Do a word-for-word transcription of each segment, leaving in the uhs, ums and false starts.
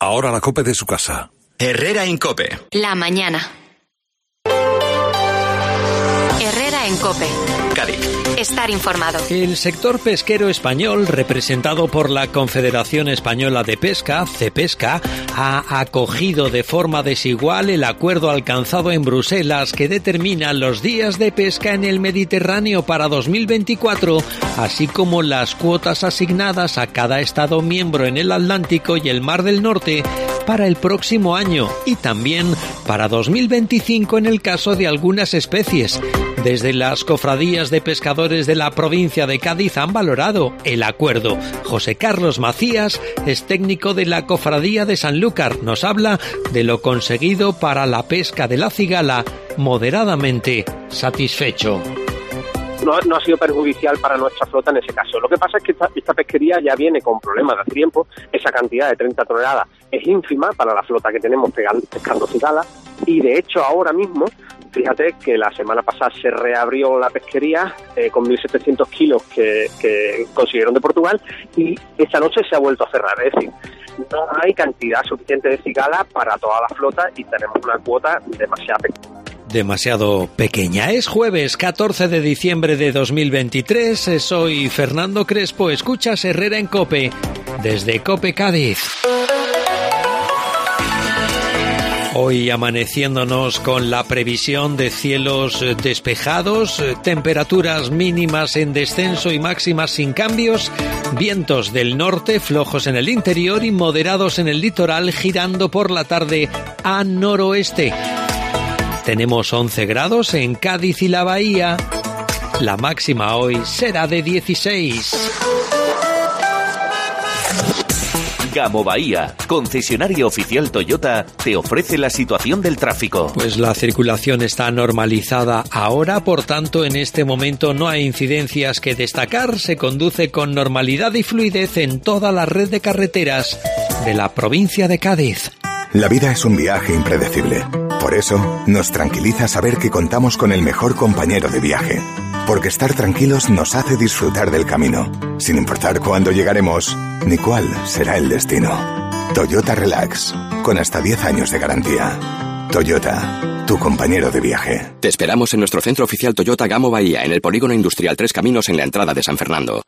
Ahora la COPE de su casa. Herrera en COPE. La mañana. Herrera en COPE. Cádiz. Estar informado. El sector pesquero español, representado por la Confederación Española de Pesca, CEPESCA, ha acogido de forma desigual el acuerdo alcanzado en Bruselas que determina los días de pesca en el Mediterráneo para dos mil veinticuatro, así como las cuotas asignadas a cada Estado miembro en el Atlántico y el Mar del Norte para el próximo año y también para dos mil veinticinco en el caso de algunas especies. Desde las cofradías de pescadores de la provincia de Cádiz han valorado el acuerdo. José Carlos Macías es técnico de la cofradía de Sanlúcar. Nos habla de lo conseguido para la pesca de la cigala, moderadamente satisfecho. No, no ha sido perjudicial para nuestra flota en ese caso. Lo que pasa es que esta, esta pesquería ya viene con problemas de hace tiempo. Esa cantidad de treinta toneladas es ínfima para la flota que tenemos pescando cigala, y de hecho ahora mismo, fíjate que la semana pasada se reabrió la pesquería eh, con mil setecientos kilos que, que consiguieron de Portugal, y esta noche se ha vuelto a cerrar. Es decir, no hay cantidad suficiente de cigala para toda la flota y tenemos una cuota demasiado pequeña. Demasiado pequeña. Es jueves catorce de diciembre de dos mil veintitrés. Soy Fernando Crespo. Escuchas Herrera en COPE desde COPE Cádiz. Hoy amaneciéndonos con la previsión de cielos despejados, temperaturas mínimas en descenso y máximas sin cambios, vientos del norte flojos en el interior y moderados en el litoral, girando por la tarde a noroeste. Tenemos once grados en Cádiz y la Bahía. La máxima hoy será de dieciséis. Gamo Bahía, concesionario oficial Toyota, te ofrece la situación del tráfico. Pues la circulación está normalizada ahora, por tanto en este momento no hay incidencias que destacar. Se conduce con normalidad y fluidez en toda la red de carreteras de la provincia de Cádiz. La vida es un viaje impredecible. Por eso, nos tranquiliza saber que contamos con el mejor compañero de viaje. Porque estar tranquilos nos hace disfrutar del camino, sin importar cuándo llegaremos ni cuál será el destino. Toyota Relax, con hasta diez años de garantía. Toyota, tu compañero de viaje. Te esperamos en nuestro centro oficial Toyota Gamo Bahía, en el Polígono Industrial Tres Caminos, en la entrada de San Fernando.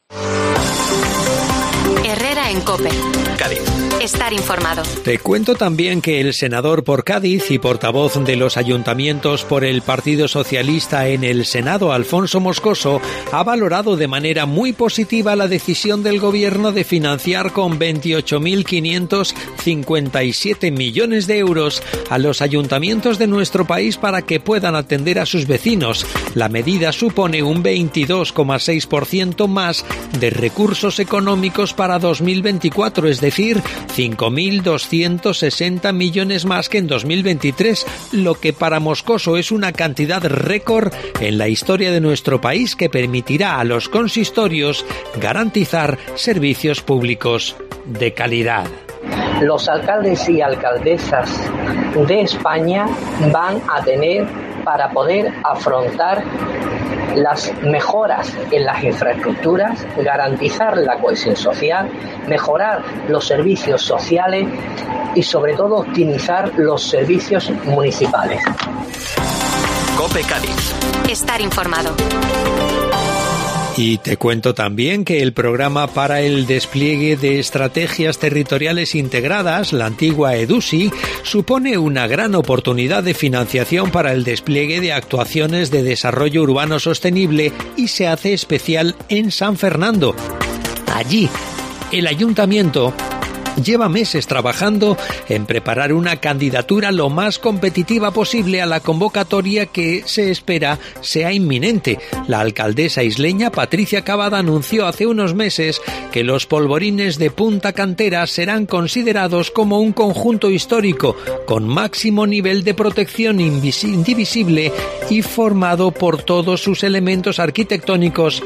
Herrera en COPE. Cádiz. Estar informado. Te cuento también que el senador por Cádiz y portavoz de los ayuntamientos por el Partido Socialista en el Senado, Alfonso Moscoso, ha valorado de manera muy positiva la decisión del Gobierno de financiar con veintiocho mil quinientos cincuenta y siete millones de euros a los ayuntamientos de nuestro país para que puedan atender a sus vecinos. La medida supone un veintidós coma seis por ciento más de recursos económicos para dos mil veinticuatro, es decir, cinco mil doscientos sesenta millones más que en dos mil veintitrés, lo que para Moscoso es una cantidad récord en la historia de nuestro país que permitirá a los consistorios garantizar servicios públicos de calidad. Los alcaldes y alcaldesas de España van a tener para poder afrontar las mejoras en las infraestructuras, garantizar la cohesión social, mejorar los servicios sociales y sobre todo optimizar los servicios municipales. COPE Cádiz. Estar informado. Y te cuento también que el programa para el despliegue de estrategias territoriales integradas, la antigua EDUSI, supone una gran oportunidad de financiación para el despliegue de actuaciones de desarrollo urbano sostenible y se hace especial en San Fernando. Allí, el ayuntamiento lleva meses trabajando en preparar una candidatura lo más competitiva posible a la convocatoria que se espera sea inminente. La alcaldesa isleña Patricia Cavada anunció hace unos meses que los polvorines de Punta Cantera serán considerados como un conjunto histórico con máximo nivel de protección indivisible y formado por todos sus elementos arquitectónicos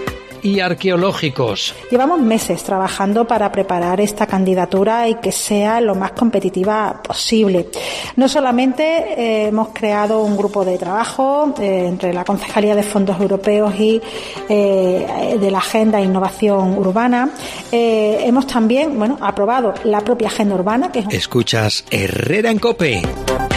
y arqueológicos. Llevamos meses trabajando para preparar esta candidatura y que sea lo más competitiva posible. No solamente eh, hemos creado un grupo de trabajo eh, entre la Concejalía de Fondos Europeos y eh, de la Agenda de Innovación Urbana, eh, hemos también, bueno, aprobado la propia Agenda Urbana. Que es un... Escuchas Herrera en COPE.